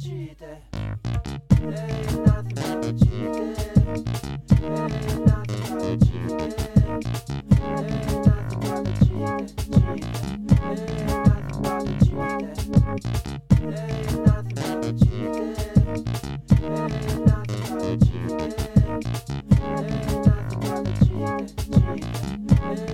bandida. Ain't nothing but bandida. Ain't nothing but bandida. Ain't nothing but bandida. Ain't nothing but bandida. Ain't nothing but bandida. Ain't nothing but bandida. Ain't nothing but bandida. Ain't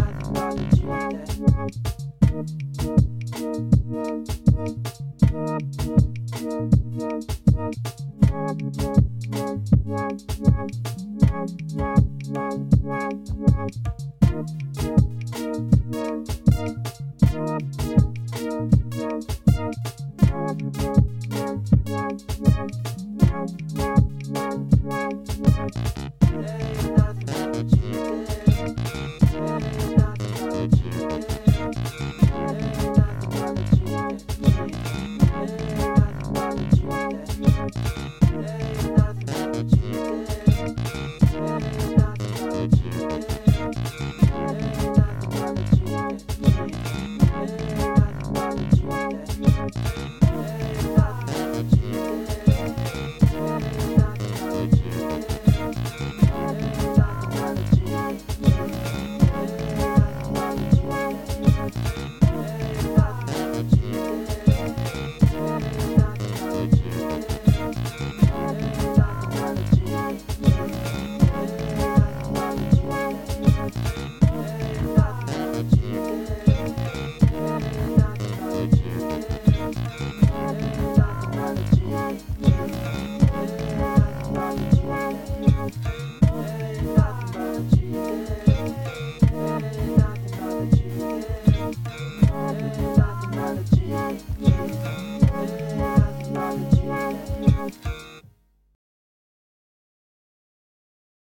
nothing but bandida. Ain't nothing but bandida.